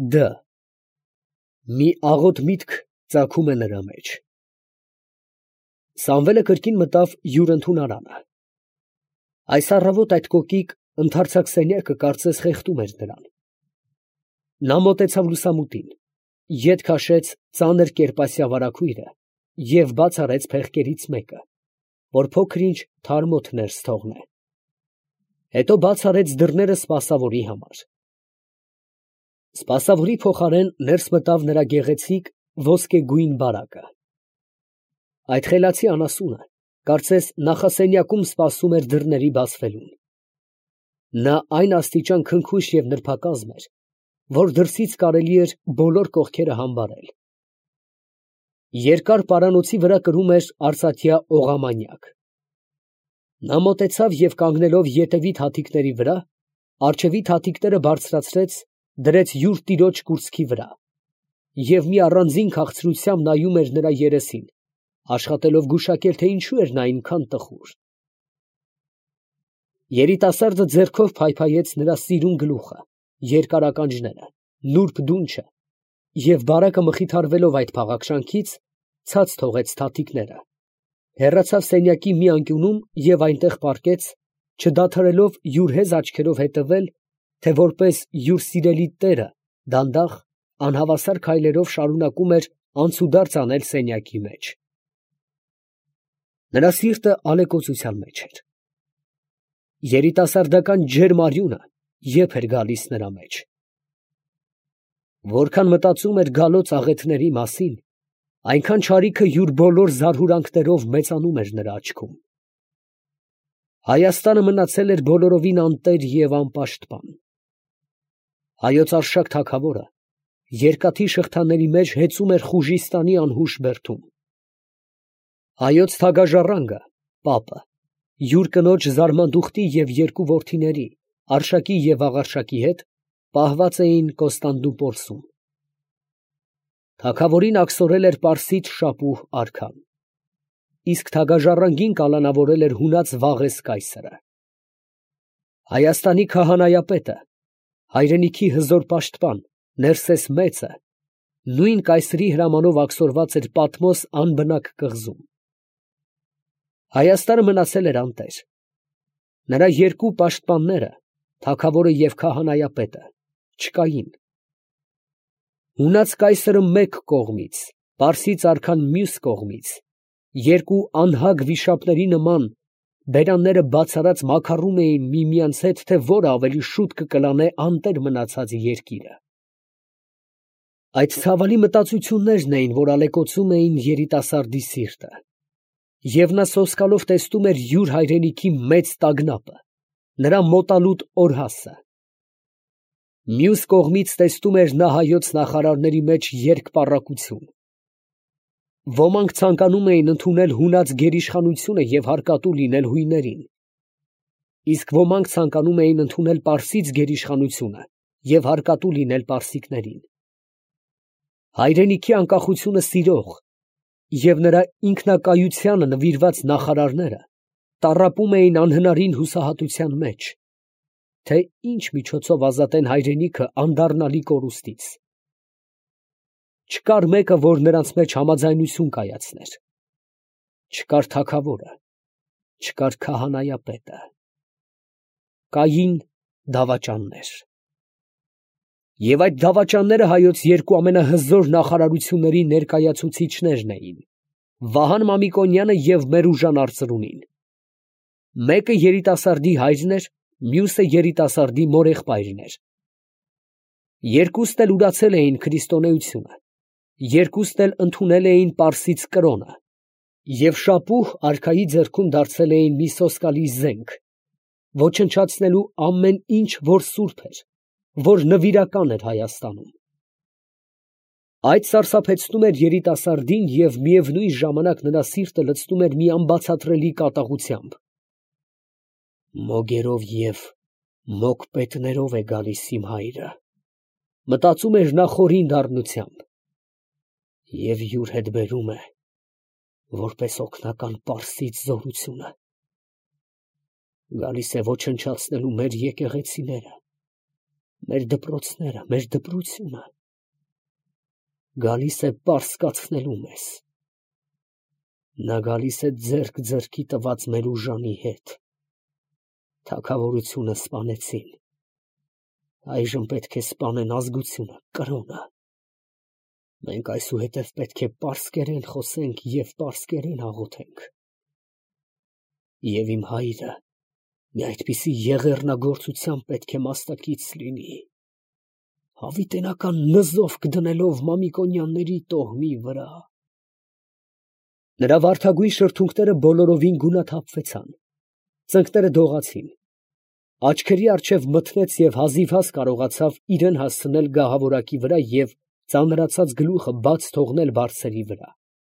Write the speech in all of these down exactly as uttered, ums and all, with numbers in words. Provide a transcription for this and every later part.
Դ. Մի աղոտ միտք ծագում է նրա մեջ։ Սամվելը կրկին մտավ յուր ընդունարանը։ Այս առավոտ այդ կոկիկ ընդարձակ սենյակը կարծես խեղդում էր նրան։ Նա մոտեցավ լուսամուտին, ետ քաշեց ծանր կերպասյա վարագույրը և բաց արեց փեղկերից մեկը, որ փոքր-ինչ թարմոթ ներս թողնե։ Հետո բաց արեց դռները սպասավորի համար։ Սպասավորի փոխարեն ներս մտավ նրա գեղեցիկ ոսկեգույն բարակը։ Այդ խելացի անասունը կարծես նախասենյակում սպասում էր դռների բացվելուն։ Նա այն աստիճան քնքուշ և նրբակազմ էր, որ դրսից կարելի էր բոլոր կողքերը համբարել։ Երկար պարանոցի վրա կրում էր արծաթյա օղամանյակ։ Նա մոտեցավ և կանգնելով ետևի թաթիկների վրա, առջևի թաթիկները բարձրացրեց, դրեց յուր տիրոջ կուրծքի վրա և մի առանձին քաղցրությամբ նայում էր նրա երեսին, աշխատելով գուշակել, թե ինչու էր նա այնքան տխուր։ Երիտասարդը ձեռքով փայփայեց նրա սիրուն գլուխը, երկար ականջները, նուրբ դունչը և բարակը մխիթարվելով այդ փաղաքշանքից, ցած թողեց թաթիկները, հեռացավ սենյակի մի անկյունում և այնտեղ պառկեց, չդադարելով յուր հեզ աչքերով հետևել, թե որպես յուր սիրելի տերը դանդաղ, անհավասար քայլերով շարունակում էր անցուդարձ անել սենյակի մեջ։ Նրա սիրտը ալեկոծության մեջ էր։ Երիտասարդական ջերմ արյունը եփ էր գալիս նրա մեջ։ Որքան մտածում էր գալոց աղետների մասին, այնքան չարիքը յուր բոլոր զարհուրանքներով մեծանում էր նրա աչքում։ Հայաստանը մնացել էր բոլորովին անտեր և անպաշտպան։ Հայոց արշակ թագավորը երկաթի շղթաների մեջ հեծում էր Խուժիստանի անհուշ բերդում։ Հայոց թագաժառանգը, պապը, յուր կնոջ զարմանդուխտի և երկու որդիների, Արշակի և Աղարշակի հետ պահված էին Կոստանդնուպոլսում։ Թագավորին աքսորել էր պարսից շապուհ արքան, իսկ թագաժառանգին կալանավորել էր հունած Վաղես կայսրը։ Հայաստանի քահանայապետը, հայրենիքի հզոր պաշտպան Ներսես մեծը, նույն կայսրի հրամանով աքսորված էր Պատմոս անբնակ կղզում։ Հայաստանը մնացել էր անտեր։ Նրա երկու պաշտպանները, թագավորը և քահանայապետը, չկային։ Հունած կայսրը մեկ կողմից, պարսից արքան մյուս կողմից, երկու անհագ վիշապների նման, բերանները բաց արած մաքառում էին միմյանց հետ, թե որը ավելի շուտ կկլանե անտեր մնացած երկիրը։ Այդ ցավալի մտածություններն էին, որ ալեկոծում էին երիտասարդի սիրտը, և նա սոսկալով տեսնում էր յուր հայրենիքի մեծ տագնապը, նրա մոտալուտ օրհասը։ Մյուս կողմից տեսնում էր նա հայոց նախարարների մեջ երկպառակություն։ Ոմանք ցանկանում էին ընդունել հունած գերիշխանությունը և հարկատու լինել հույներին, իսկ ոմանք ցանկանում էին ընդունել պարսից գերիշխանությունը և հարկատու լինել պարսիկներին։ Հայրենիքի անկախությունը սիրող և նրա ինքնակայությանը նվիրված նախարարները տառապում էին անհնարին հուսահատության մեջ, թե ինչ միջոցով ազատեն հայրենիքը անդառնալի կորուստից։ Չկար մեկը, որ նրանց մեջ համաձայնություն կայացներ։ Չկար թագավորը, չկար քահանայապետը։ Կային դավաճաններ։ Եվ այդ դավաճանները հայոց երկու ամենահզոր նախարարությունների ներկայացուցիչներն էին՝ Վահան Մամիկոնյանը և Մերուժան արծրունին։ Մեկը երիտասարդի հայրն էր, մյուսը երիտասարդի մորեղբայրն էր։ Երկուսն էլ ուրացել էին քրիստոնեությունը, երկուսն էլ ընդունել էին պարսից կրոնը և շապուհ արքայի ձեռքում դարձել էին մի սոսկալի զենք, ոչնչացնելու ամեն ինչ, որ սուրբ էր, որ նվիրական էր Հայաստանում։ Այդ սարսափեցնում էր երիտասարդին և միևնույն ժամանակ նրա սիրտը լցնում էր մի անբացատրելի կատաղությամբ։ «Մոգերով և մոգպետներով է գալիս իմ հայրը», մտածում էր նա խորին դառնությամբ, և յուր հետ բերում է որպես օգնական պարսից զորությունը։ Գալիս է ոչնչացնելու մեր եկեղեցիները, Մեր դպրոցները, մեր դպրությունը գալիս է պարսկացնելու մեզ։ Նա գալիս է ձեռք ձեռքի տված մեր ուժանի հետ։ Թագավորությունը սպանեցին, այժմ պետք է սպանեն ազգությունը, կրոնը։ Մենք այսուհետև պետք է պարսկերեն խոսենք և պարսկերեն աղոթենք։ Եվ իմ հայրը մի այդպիսի եղեռնագործության պետք է մասնակից լինի, հավիտենական նզովք դնելով Մամիկոնյանների տոհմի վրա։ Նրա վարդագույն շրթունքները բոլորովին գունաթափվեցան, ծնկները դողացին, աչքերի առջև մթնեց և հազիվհազ կարողացավ իրեն հասցնել գահավորակի վրա և ծանրացած գլուխը բաց թողնել բարձերի վրա։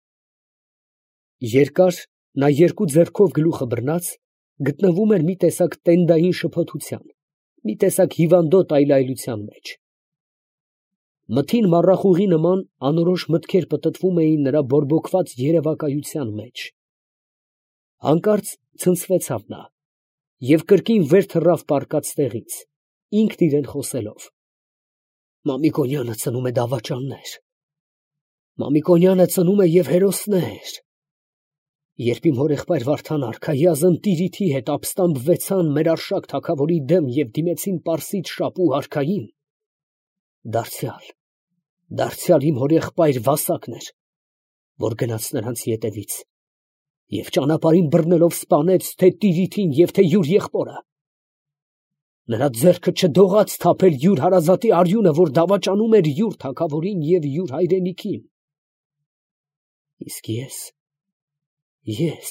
Երկար նա երկու ձեռքով գլուխը բռնած գտնվում էր մի տեսակ տենդային շփոթության, մի տեսակ հիվանդոտ այլայլության մեջ։ Մթին մառախուղի նման անորոշ մտքեր պտտվում էին նրա բորբոքված երևակայության մեջ։ Հանկարծ ցնցվեցավ նա և կրկին վեր թռավ պառկած տեղից, ինքն իրան խոսելով. «Մամիկոնյանը ծնում է դավաճաններ, Մամիկոնյանը ծնում է և հերոսներ։ Երբ իմ հորեղբայր Վարդան արքայազն տիրիթի հետ ապստամբվեցան մեր Արշակ թագավորի դեմ և դիմեցին Պարսից շապու արքային, դարձյալ, դարձյալ իմ հորեղբայր Վասակն էր, որ գնաց նրանց ետևից և ճանապարհին բռնելով սպանեց թե տիրիթին և թե յուր եղբորը։ Նրա ձեռքը չդողաց թափել յուր հարազատի արյունը, որ դավաճանում էր յուր թագավորին և յուր հայրենիքին։ Իսկ ես… ես…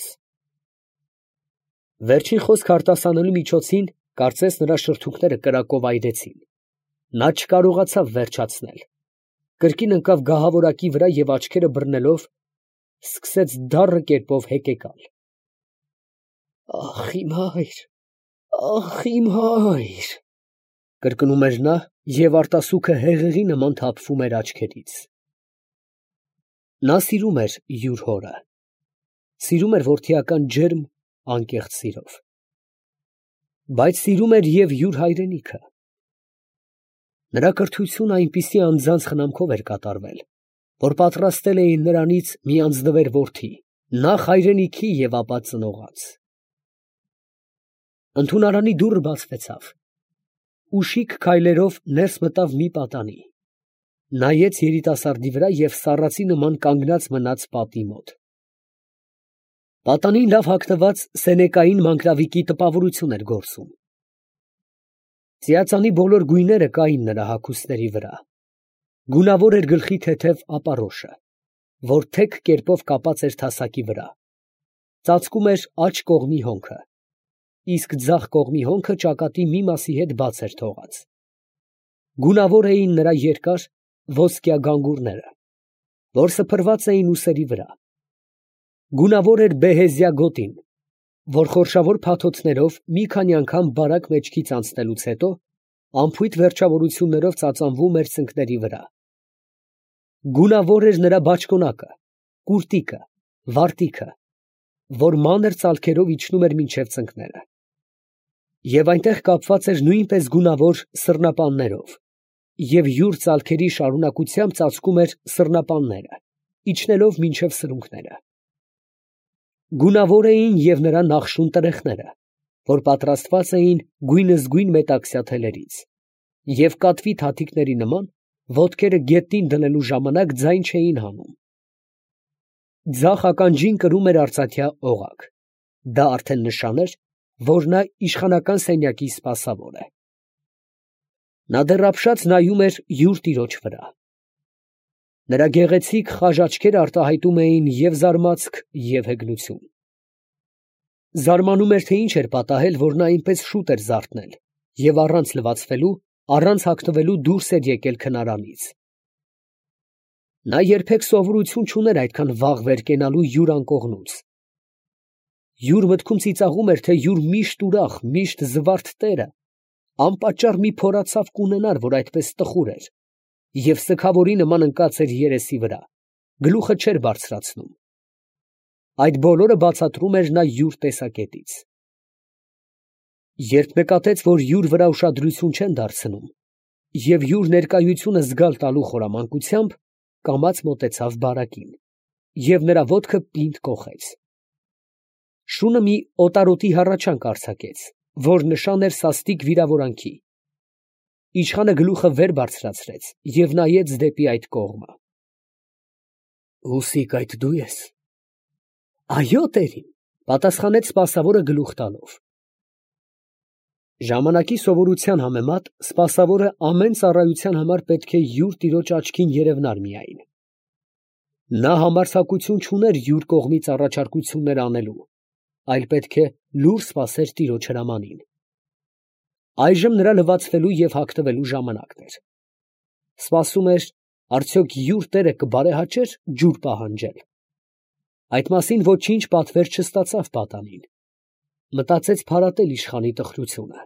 Վերջին խոսքը արտասանելու միջոցին կարծես նրա շրթունքները կրակով այրեցին։ Նա չկարողացավ վերջացնել, կրկին ընկավ գահավորակի վրա և աչքերը բռնելով սկսեց դառն կերպով հեկեկալ։ «Ա՜խ, իմ հայր, ա՜խ, իմ հայր», կրկնում էր նա և արտասուքը հեղեղի նման թափվում էր աչքերից։ Նա սիրում էր յուր հորը, սիրում էր որդիական ջերմ, անկեղծ սիրով, բայց սիրում էր և յուր հայրենիքը։ Նրա կրթությունը այնպիսի անձանց խնամքով էր կատարվել, որ պատրաստել էին նրանից մի անձնվեր որդի, նախ հայրենիքի և ապա ծնողաց։ Ընդունարանի դուռը բացվեցավ, ուշիք քայլերով ներս մտավ մի պատանի, նայեց երիտասարդի վրա և սառացի նման կանգնած մնաց պատի մոտ։ Պատանին լավ հագնված սենեկային մանկրավիկի տպավորություն էր գործում։ Ծիածանի բոլոր գույները կային նրա հագուստների վրա, գունավոր էր գլխի թեթև ապարոշը, որ թեք կերպով կապած էր թասակի վրա, ծածկում էր աջ կողմի հոնքը, իսկ ձախ կողմի հոնքը ճակատի մի մասի հետ բաց էր թողած։ Գունավոր էին նրա երկար ոսկյա գանգուրները, որ սփռված էին ուսերի վրա։ Գունավոր էր բեհեզյա գոտին, որ խորշավոր փաթոթներով մի քանի անգամ բարակ մեջքից անցնելուց հետո անփույթ վերջավորություններով ծածանվում էր ծնկների վրա։ Գունավոր էր նրա բաճկոնակը, կուրտիկը, վարտիքը, որ մանր ծալքերով իջնում էր մինչև ծնկները, և այնտեղ կապված էր նույնպես գունավոր սռնապաններով, և յուր ծալքերի շարունակությամբ ծածկում էր սռնապանները, իջնելով մինչև սրունքները։ Գունավոր էին և նրա նախշուն տրեխները, որ պատրաստված էին գույնզգույն մետաքսյա թելերից, և կատվի թաթիկների նման ոտքերը գետնին դնելու ժամանակ ձայն չէին հանում։ Ձախ ականջին կրում էր արծաթյա օղակ, դա արդեն նշան էր, որ նա իշխանական սենյակի սպասավոր է։ Նա դեռ ապշած նայում էր յուր տիրոջ վրա։ Նրա գեղեցիկ խաժ աչքերը արտահայտում էին և զարմացք, և հեգնություն։ Զարմանում էր, թե ինչ էր պատահել, որ նա այնպես շուտ էր զարթնել և առանց լվացվելու, առանց հագնվելու դուրս էր եկել քնարանից։ Նա երբեք սովորություն չուներ այդքան վաղ վեր կենալու յուր անկողնուց։ Յուր մտքում ծիծաղում էր, թե յուր միշտ ուրախ, միշտ զվարթ տերը անպատճառ մի փորացավ կունենար, որ այդպես տխուր էր, և սգավորի նման ընկած էր երեսի վրա, գլուխը չէր բարձրացնում։ Այդ բոլորը բացատրում էր նա յուր տեսակետից։ Երբ նկատեց, որ յուր վրա ուշադրություն չեն դարձնում, Եվ յուր ներկայությունը զգալ տալու խորամանկությամբ կամաց մոտեցավ բարակին և նրա ոտքը պինդ կոխեց։ Շունը մի օտարոտի հառաչանք արձակեց, որ նշան էր սաստիկ վիրավորանքի։ Իշխանը գլուխը վեր բարձրացրեց և նայեց դեպի այդ կողմը։ Հուսիկ, այդ դու ես։ Այո, տերին, պատասխանեց սպասավորը գլուխ տալով։ Ժամանակի սովորության համեմատ սպասավորը ամեն ծառայության համար պետք է յուր տիրոջ աչքին երևնար միայն։ Նա համարձակություն չուներ յուր կողմից առաջարկություններ անելու, այլ պետք է լուռ սպասեր տիրոջ հրամանին։ Այժմ նրա լվացվելու և հագնվելու ժամանակն էր։ Սպասում էր, արդյոք յուր տերը կբարեհաճեր ջուր պահանջել։ Այդ մասին ոչինչ պատվեր չստացավ պատանին։ Մտածեց փարատել իշխանի տխրությունը։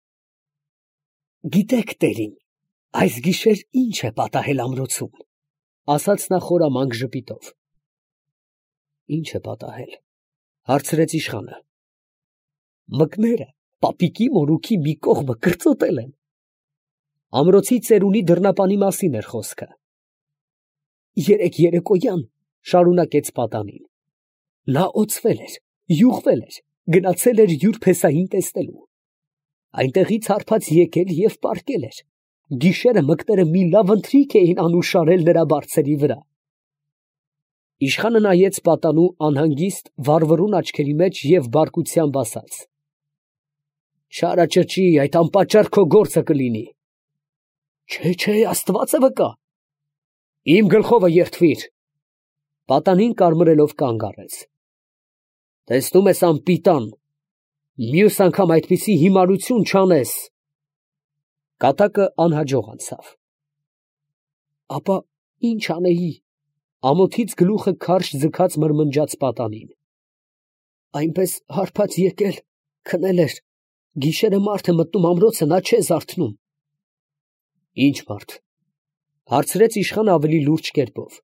Գիտեք, տերին, այս գիշեր ինչ է պատահել ամրոցում, ասաց նա խորամանկ ժպիտով։ Ինչ է պատահել, հարցրեց իշխանը։ Մկները պապիկի մորուքի մի կողմը կրծոտել են։ Ամրոցի ծերունի դռնապանի մասին էր խոսքը։ Երեկ երեկոյան, շարունակեց պատանին, նա օծվել էր, յուղվել էր, գնացել էր յուր փեսային տեսնելու։ Այնտեղից հարբած եկել և պառկել էր։ Գիշերը մկները մի լավ ընթրիք էին անուշարել նրա բարձերի վրա։ Իշխանը նայեց պատանու անհանգիստ վառվռուն աչքերի մեջ և բարկությամբ ասաց. Չարաճճի, այդ անպատճառ քո գործը կլինի։ Չէ, չէ, Աստված է վկա։ Իմ գլխովը երդվիր։ Պատանին կարմրելով կանգ առեց։ Տեսնում ես անպիտան, մյուս անգամ այդպիսի հիմարություն չանես։ Կատակը անհաջող անցավ։ Ապա ինչ անեի, ամոթից գլուխը քարշ ձգած մրմնջաց պատանին։ Այնպես հարբած եկել, քնել էր, գիշերը մարդ է մտնում ամրոցը, նա չէ զարթնում։ Ինչ մարդ, հարցրեց իշխանը ավելի լուրջ կերպով։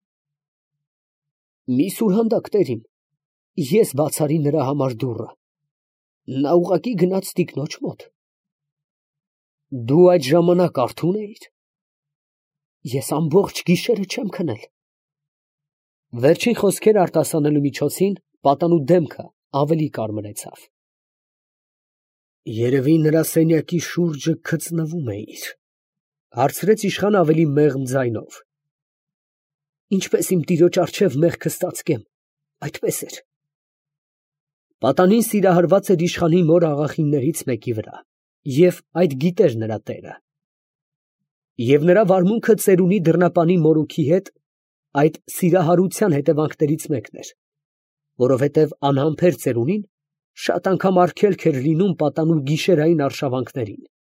Մի սուրհանդակ, տերին, ես բացարի նրա համար դուռը, նա ուղղակի գնաց տիկնոջ մոտ։ Դու այդ ժամանակ արթո՞ւն էիր։ Ես ամբողջ գիշերը չեմ քնել։ Վերջին խոսքերը արտասանելու միջոցին պատանու դեմքը ավելի կարմրեցավ։ Երևի նրա սենյակի շուրջը գծնվում էիր, հարցրեց իշխանը ավելի մեղմ ձայնով։ Ինչպես իմ տիրոջ առջև մեղքը ստացկեմ, այդպես էր։ Պատանին սիրահարված էր իշխանի մոր աղախիններից մեկի վրա, և այդ գիտեր նրա տերը։ Եվ նրա վարմունքը ծերունի դռնապանի մորուքի հետ այդ սիրահարության հետևանքներից մեկն էր, որովհետև անհամբեր ծերունին շատ անգամ արգելք էր լինում պատանու գիշերային արշավանքներին։